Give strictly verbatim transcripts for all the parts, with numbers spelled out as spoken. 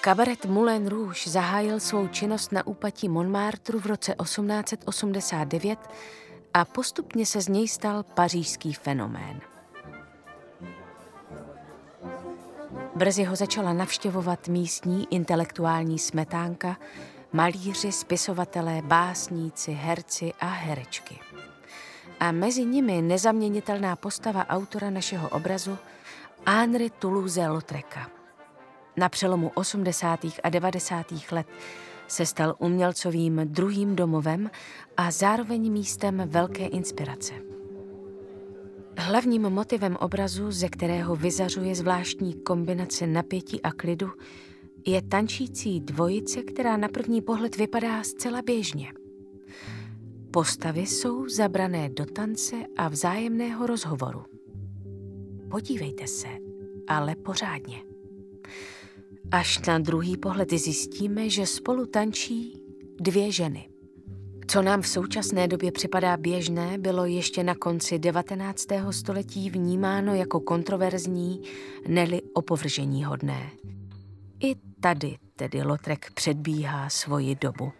Kabaret Moulin Rouge zahájil svou činnost na úpatí Montmartru v roce osmnáct set osmdesát devět a postupně se z něj stal pařížský fenomén. Brzy ho začala navštěvovat místní intelektuální smetánka, malíři, spisovatelé, básníci, herci a herečky. A mezi nimi nezaměnitelná postava autora našeho obrazu Henri Toulouse-Lautreca. Na přelomu osmdesátých a devadesátých let se stal umělcovým druhým domovem a zároveň místem velké inspirace. Hlavním motivem obrazu, ze kterého vyzařuje zvláštní kombinace napětí a klidu, je tančící dvojice, která na první pohled vypadá zcela běžně. Postavy jsou zabrané do tance a vzájemného rozhovoru. Podívejte se, ale pořádně. Až na druhý pohled zjistíme, že spolu tančí dvě ženy. Co nám v současné době připadá běžné, bylo ještě na konci devatenáctého století vnímáno jako kontroverzní, ne-li opovrženíhodné. I tady tedy Lautrec předbíhá svoji dobu.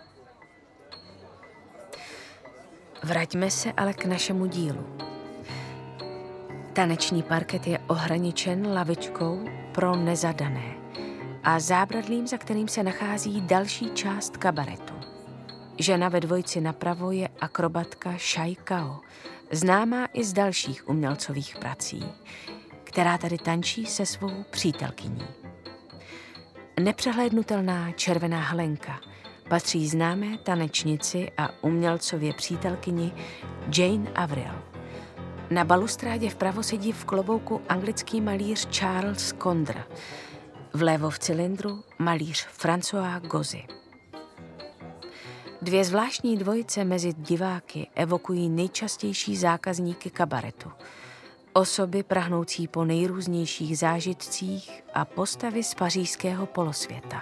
Vraťme se ale k našemu dílu. Taneční parket je ohraničen lavičkou pro nezadané a zábradlím, za kterým se nachází další část kabaretu. Žena ve dvojici napravo je akrobatka Chai Kao, známá i z dalších umělcových prací, která tady tančí se svou přítelkyní. Nepřehlédnutelná červená Helenka patří známé tanečnici a umělcově přítelkyni Jane Avril. Na balustrádě vpravo sedí v klobouku anglický malíř Charles Condra, vlevo v cylindru malíř François Gozy. Dvě zvláštní dvojice mezi diváky evokují nejčastější zákazníky kabaretu, osoby prahnoucí po nejrůznějších zážitcích a postavy z pařížského polosvěta.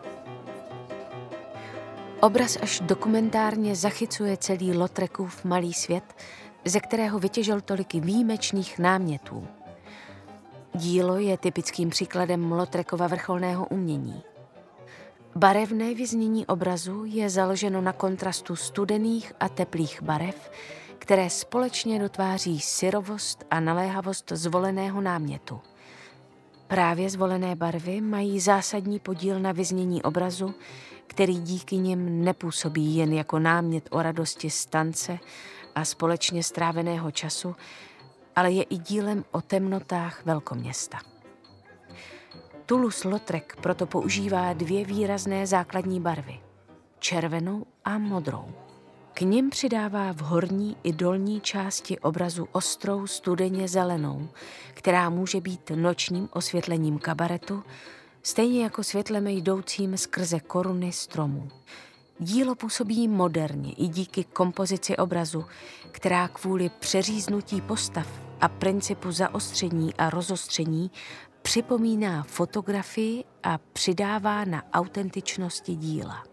Obraz až dokumentárně zachycuje celý Lautrecův malý svět, ze kterého vytěžil tolik výjimečných námětů. Dílo je typickým příkladem Lautrecova vrcholného umění. Barevné vyznění obrazu je založeno na kontrastu studených a teplých barev, které společně dotváří syrovost a naléhavost zvoleného námětu. Právě zvolené barvy mají zásadní podíl na vyznění obrazu, který díky nim nepůsobí jen jako námět o radosti z tance a společně stráveného času, ale je i dílem o temnotách velkoměsta. Toulouse-Lautrec proto používá dvě výrazné základní barvy, červenou a modrou. K nim přidává v horní i dolní části obrazu ostrou studeně zelenou, která může být nočním osvětlením kabaretu, stejně jako světlem jdoucím skrze koruny stromů. Dílo působí moderně i díky kompozici obrazu, která kvůli přeříznutí postav a principu zaostření a rozostření připomíná fotografii a přidává na autentičnosti díla.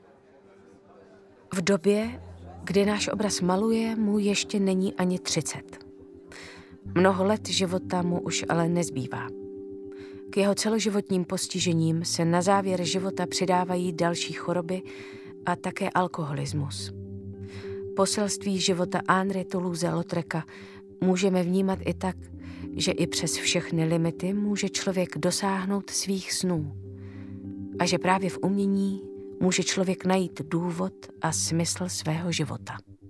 V době, kdy náš obraz maluje, mu ještě není ani třicet. Mnoho let života mu už ale nezbývá. K jeho celoživotním postižením se na závěr života přidávají další choroby a také alkoholismus. Poselství života Henri Toulouse-Lautreca můžeme vnímat i tak, že i přes všechny limity může člověk dosáhnout svých snů a že právě v umění může člověk najít důvod a smysl svého života.